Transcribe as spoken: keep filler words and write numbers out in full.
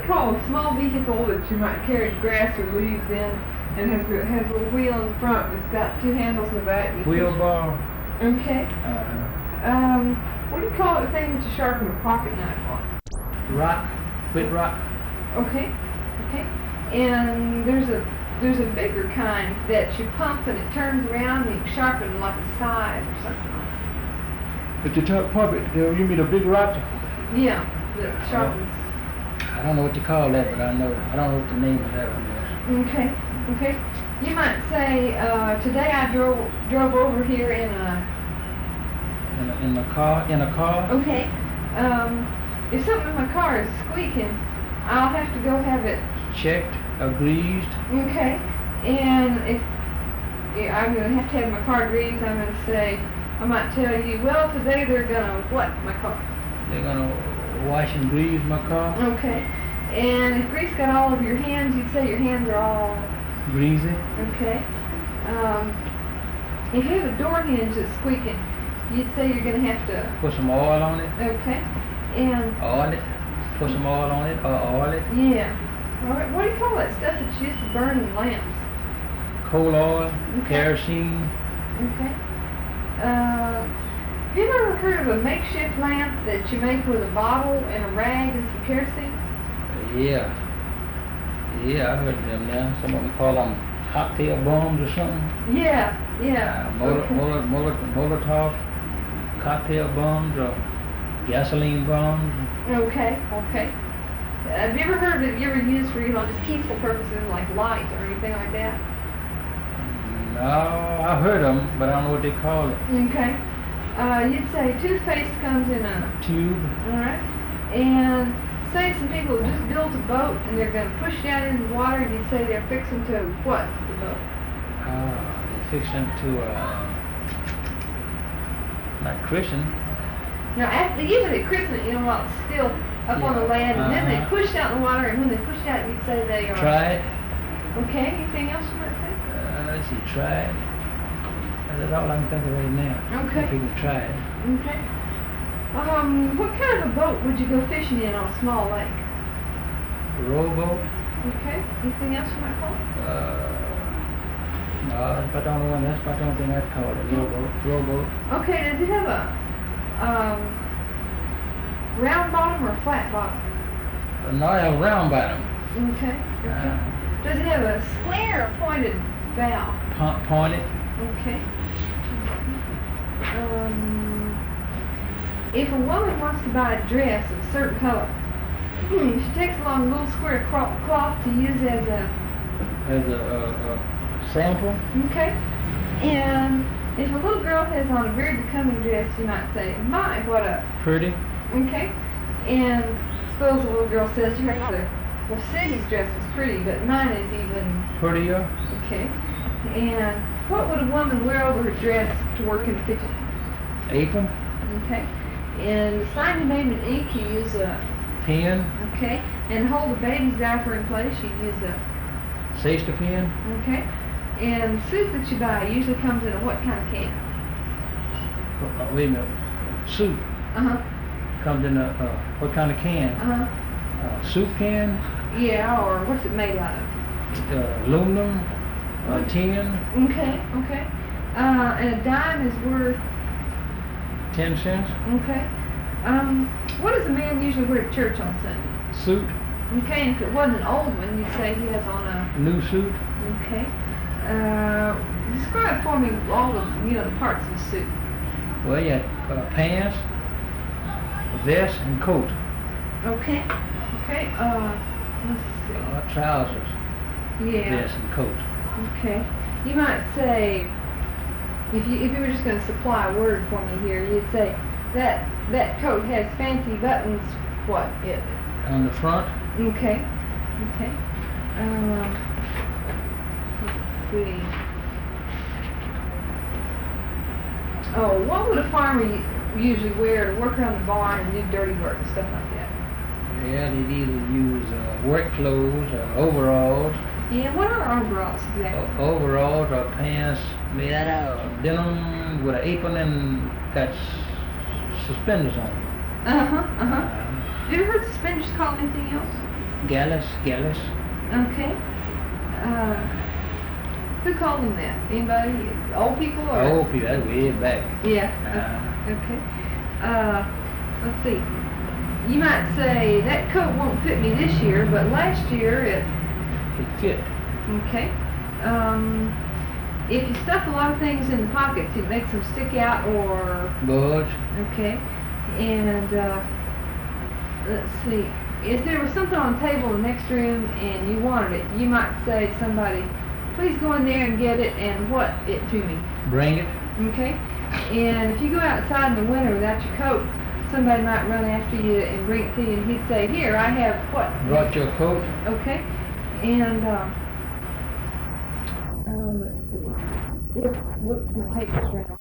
you call a small vehicle that you might carry grass or leaves in, and has a- has a little wheel in the front that's got two handles in the back? You push- Wheelbarrow. Okay. Uh, Um, what do you call that thing that you sharpen a pocket knife on? rock. With rock. Okay. Okay. And there's a there's a bigger kind that you pump and it turns around and you sharpen like a side or something like that. But you talk puppet. You mean a big rock? Yeah, that sharpens. I don't know what you call that, but I know. I don't know what the name of that one is. Okay. Okay. You might say, uh, today I drove drove over here in a. In a, in a car. In a car. Okay. Um, if something in my car is squeaking, I'll have to go have it. Checked or greased. Okay. And if yeah, I'm gonna have to have my car greased, I'm gonna say, I might tell you, well, today they're gonna what my car. They're gonna wash and grease my car. Okay. And if grease got all over your hands, you'd say your hands are all. Greasy. Okay. Um, if you have a door hinge that's squeaking, you'd say you're gonna have to. Put some oil on it. Okay. And. Oil it. Put some oil on it or oil it. Yeah. All right. What do you call that stuff that's used to burn in lamps? Coal oil. Okay. Kerosene. Okay. Uh, have you ever heard of a makeshift lamp that you make with a bottle and a rag and some kerosene? Yeah. Yeah, I heard of them now. Some of them call them cocktail bombs or something. Yeah. Yeah. Uh, Molo- Okay. Molo- Molo- Molotov cocktail bombs or gasoline bombs. Okay. Okay. Uh, have you ever heard of it? You ever used for you know just peaceful purposes like light or anything like that? No, I've heard of them, but I don't know what they call it. Okay. Uh, you'd say toothpaste comes in a. Tube. All right. And say some people just built a boat and they're going to push it out into the water, and you'd say they're fixing to what? The boat. Ah, they fix them to uh, not christen. Now, after, usually they christen it, you know, while it's still up on the Yeah. land, and then they Uh-huh. push it out in the water, and when they push it out, you'd say they are. Try it. Okay. Anything else you might say? Uh, let's see, try it. That's all I can think of right now. Okay. If you can try it. Okay. Um, what kind of a boat would you go fishing in on a small lake? Rowboat. Okay. Anything else you might call it? Uh, no, that's about the only one. That's about the only thing I'd call it. Rowboat. Rowboat. Okay. Does it have a um, round bottom or a flat bottom? Uh, no, I have round bottom. Okay. Okay. Uh, Does it have a square or pointed bow? po- pointed. Okay. Um, if a woman wants to buy a dress of a certain color, she takes along a little square cro- cloth to use as a. As a, a, a sample. Okay. And if a little girl has on a very becoming dress, you might say, "My, what a." Pretty. Okay. And suppose a little girl says to her mother, "Well, Susie's dress was pretty, but mine is even." Prettier. Okay. And what would a woman wear over her dress to work in the kitchen? Apron. Okay. And to sign your name in ink, you use a. Pen. Okay. And hold the baby's diaper in place, you use a. Safety pen. Okay. And soup that you buy usually comes in a what kind of can? Uh, wait a minute. Soup Uh huh. comes in a uh, what kind of can? Uh huh. Uh, soup can. Yeah, or what's it made out of? Uh, aluminum. Uh, tin. Okay. Okay. Uh, and a dime is worth. Ten cents. Okay. Um, what does a man usually wear to church on Sunday? Suit. Okay, and if it wasn't an old one, you'd say he has on a. New suit. Okay. Uh, describe for me all the, you know, the parts of the suit. Well, you had uh, pants, vest, and coat. Okay. Okay. Uh, let's see. Uh, trousers, Yeah. vest, and coat. Okay. You might say, if you if you were just going to supply a word for me here, you'd say that that coat has fancy buttons. What? It. On the front, Okay. Okay. Um. Let's see. Oh, what would a farmer u- usually wear to work around the barn and do dirty work and stuff like that? yeah, they'd either use uh, work clothes or overalls, Yeah, what are overalls o- exactly? overalls or pants made out of denim with an apron and got s- suspenders on them. Uh huh. Uh huh. Uh, Have you ever heard suspenders called anything else? Gallus, Gallus. Okay. Uh, who called them that? Anybody? Old people or? Oh, people, that's way back. Yeah. Uh, Okay. Uh, let's see. You might say that coat won't fit me this year, but last year it. it fit. Okay. Um, if you stuff a lot of things in the pockets, it makes them stick out or. Budge. Okay. And uh, let's see. If there was something on the table in the next room and you wanted it, you might say to somebody, please go in there and get it and what it to me. Bring it. Okay? And if you go outside in the winter without your coat, somebody might run after you and bring it to you and he'd say, here, I have what? Brought your coat. Okay? And, uh, uh, let's see. Look, look, my papers around.